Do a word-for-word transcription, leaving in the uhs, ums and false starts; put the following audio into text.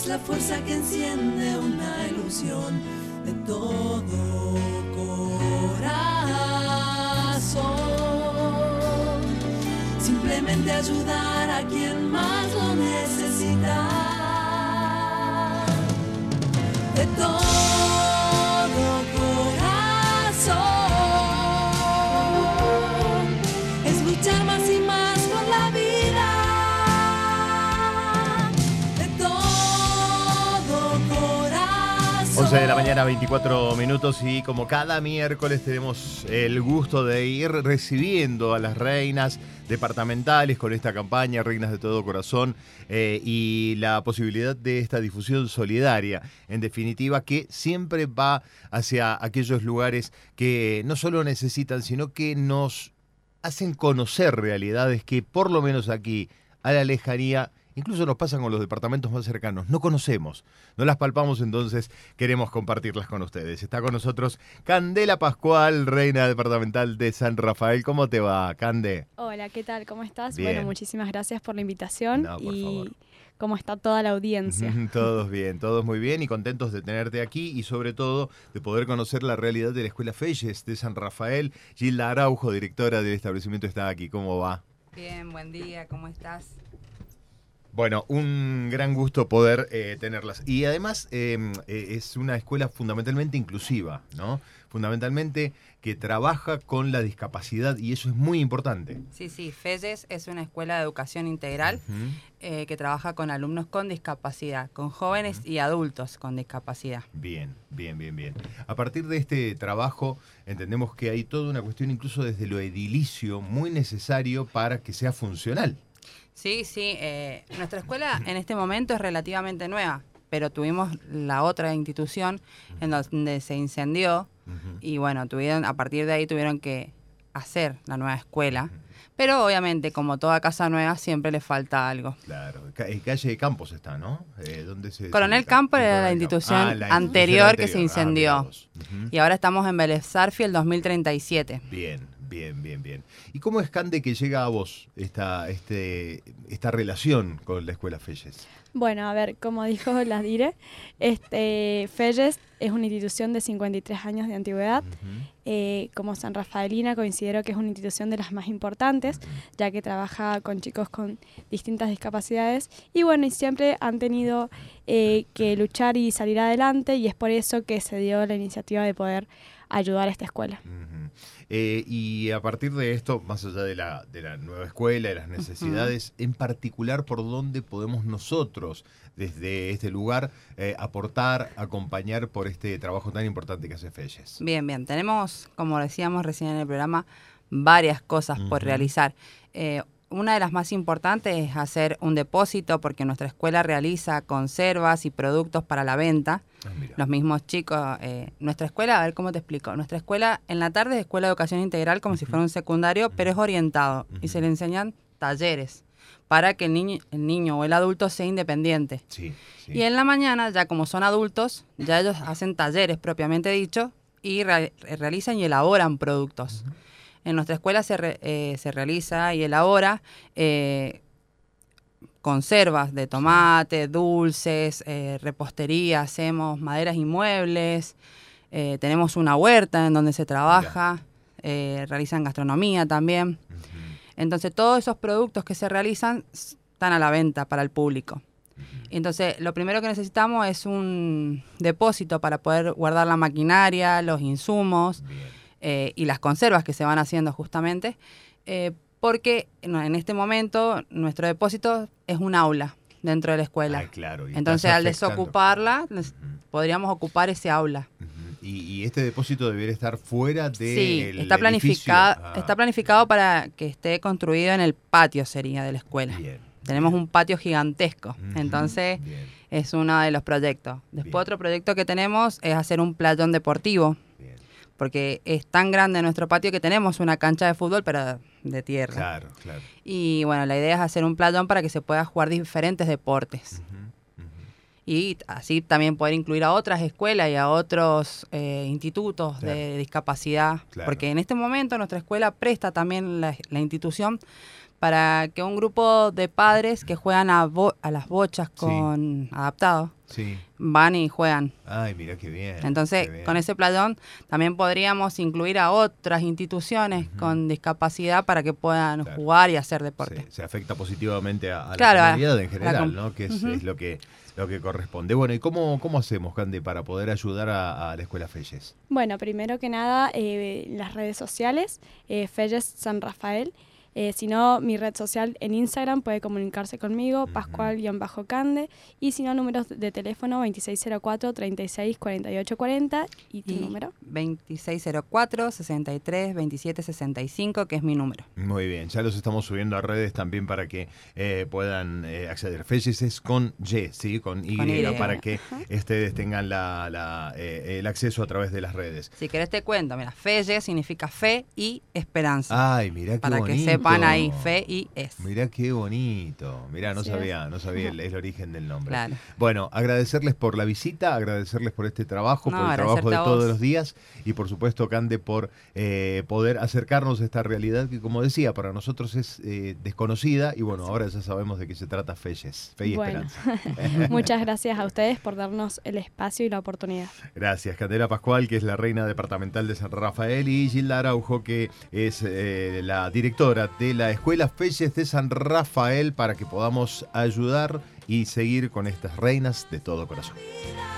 es la fuerza que enciende una ilusión de todo corazón. Simplemente ayudar a quien más lo necesita. De todo corazón. Es luchar más y más con la vida. De todo corazón. once de la mañana, veinticuatro minutos, y como cada miércoles tenemos el gusto de ir recibiendo a las reinas departamentales con esta campaña Reinas de Todo Corazón, eh, y la posibilidad de esta difusión solidaria, en definitiva, que siempre va hacia aquellos lugares que no solo necesitan, sino que nos hacen conocer realidades que por lo menos aquí, a la lejanía, incluso nos pasan con los departamentos más cercanos, no conocemos, no las palpamos, entonces queremos compartirlas con ustedes. Está con nosotros Candela Pascual, reina departamental de San Rafael. ¿Cómo te va, Cande? Hola, ¿qué tal? ¿Cómo estás? Bien. Bueno, muchísimas gracias por la invitación. No, por y favor. cómo está toda la audiencia. Todos bien, todos muy bien y contentos de tenerte aquí y sobre todo de poder conocer la realidad de la Escuela Felles de San Rafael. Gilda Araujo, directora del establecimiento, está aquí. ¿Cómo va? Bien, buen día, ¿cómo estás? Bueno, un gran gusto poder eh, tenerlas. Y además eh, eh, es una escuela fundamentalmente inclusiva, ¿no? Fundamentalmente que trabaja con la discapacidad y eso es muy importante. Sí, sí, Felles es una escuela de educación integral Uh-huh. eh, que trabaja con alumnos con discapacidad, con jóvenes uh-huh. y adultos con discapacidad. Bien, bien, bien, bien. A partir de este trabajo entendemos que hay toda una cuestión incluso desde lo edilicio muy necesario para que sea funcional. Sí, sí, eh, nuestra escuela en este momento es relativamente nueva, pero tuvimos la otra institución en donde se incendió uh-huh. y bueno, tuvieron a partir de ahí tuvieron que hacer la nueva escuela, uh-huh. pero obviamente como toda casa nueva siempre le falta algo. Claro, en calle de Campos está, ¿no? Eh, ¿dónde se Coronel se Campos era Coronel la Campos. institución, Ah, la anterior, institución anterior que se incendió ah, uh-huh. y ahora estamos en Vélez Sarsfield dos mil treinta y siete. Bien. Bien, bien, bien. ¿Y cómo es, Cande, que llega a vos esta, este, esta relación con la Escuela Felles? Bueno, a ver, como dijo la Dire, este, Felles es una institución de cincuenta y tres años de antigüedad. Uh-huh. Eh, como San Rafaelina considero que es una institución de las más importantes, uh-huh. ya que trabaja con chicos con distintas discapacidades. Y bueno, y siempre han tenido eh, que luchar y salir adelante, y es por eso que se dio la iniciativa de poder ayudar a esta escuela. Uh-huh. Eh, y a partir de esto, más allá de la, de la nueva escuela, de las necesidades, uh-huh. en particular, ¿por dónde podemos nosotros, desde este lugar, eh, aportar, acompañar por este trabajo tan importante que hace Felles? Bien, bien. Tenemos, como decíamos recién en el programa, varias cosas uh-huh. por realizar. Eh, Una de las más importantes es hacer un depósito, porque nuestra escuela realiza conservas y productos para la venta. Ah, los mismos chicos, eh, nuestra escuela, a ver cómo te explico, nuestra escuela en la tarde es escuela de educación integral como uh-huh. si fuera un secundario, uh-huh. pero es orientado uh-huh. y se le enseñan talleres para que el niño, el niño o el adulto sea independiente. Sí, sí. Y en la mañana, ya como son adultos, ya ellos hacen talleres propiamente dicho y re- realizan y elaboran productos. Uh-huh. En nuestra escuela se, re, eh, se realiza y elabora eh, conservas de tomate, dulces, eh, repostería, hacemos maderas y muebles, eh, tenemos una huerta en donde se trabaja, eh, realizan gastronomía también. Uh-huh. Entonces todos esos productos que se realizan están a la venta para el público. Uh-huh. Entonces lo primero que necesitamos es un depósito para poder guardar la maquinaria, los insumos. Bien. Eh, y las conservas que se van haciendo justamente, eh, porque no, en este momento nuestro depósito es un aula dentro de la escuela. Ah, claro. Entonces al desocuparla, uh-huh. podríamos ocupar ese aula. Uh-huh. ¿Y, ¿Y este depósito debería estar fuera de Sí, el está planificado, ah. está planificado para que esté construido en el patio, sería, de la escuela. Bien, Tenemos bien. un patio gigantesco, uh-huh. entonces bien. es uno de los proyectos. Después bien. otro proyecto que tenemos es hacer un playón deportivo. Porque es tan grande nuestro patio que tenemos una cancha de fútbol, pero de tierra. Claro, claro. Y bueno, la idea es hacer un playón para que se pueda jugar diferentes deportes. Uh-huh, uh-huh. Y así también poder incluir a otras escuelas y a otros eh, institutos claro. de discapacidad. Claro. Porque en este momento nuestra escuela presta también la, la institución para que un grupo de padres que juegan a, bo- a las bochas con sí. adaptados Sí. van y juegan. Ay, mira qué bien. Entonces, qué bien. con ese playón también podríamos incluir a otras instituciones uh-huh. con discapacidad para que puedan claro. jugar y hacer deporte. Se, se afecta positivamente a, a claro, la comunidad en general, com- ¿no? Que es, uh-huh. es lo que lo que corresponde. Bueno, ¿y cómo, cómo hacemos, Cande, para poder ayudar a, a la Escuela Felles? Bueno, primero que nada, eh, las redes sociales, eh, Felles San Rafael. Eh, si no, mi red social en Instagram puede comunicarse conmigo, uh-huh. Pascual-Cande, y si no, números de teléfono veintiséis cero cuatro, treinta y seis, cuarenta y ocho cuarenta, ¿y tu y número? veintiséis cero cuatro, sesenta y tres, veintisiete sesenta y cinco, que es mi número. Muy bien, ya los estamos subiendo a redes también para que eh, puedan eh, acceder. Felles es con Y, ¿sí? Con Y, con y. para que uh-huh. ustedes tengan la, la, eh, el acceso a través de las redes. Si querés te cuento, mira, Felles significa fe y esperanza. Ay, mira qué para bonito. Que sepan ahí, fe y es. Mirá qué bonito. Mirá, no sí. sabía, no sabía el, el origen del nombre. Claro. Bueno, agradecerles por la visita, agradecerles por este trabajo, no, por el trabajo de todos los días y por supuesto, Cande, por eh, poder acercarnos a esta realidad que, como decía, para nosotros es eh, desconocida y bueno, sí. ahora ya sabemos de qué se trata Felles, Fe y bueno. Esperanza. Muchas gracias a ustedes por darnos el espacio y la oportunidad. Gracias, Candela Pascual, que es la reina departamental de San Rafael, y Gilda Araujo, que es eh, la directora de la Escuela Felles de San Rafael, para que podamos ayudar y seguir con estas reinas de todo corazón.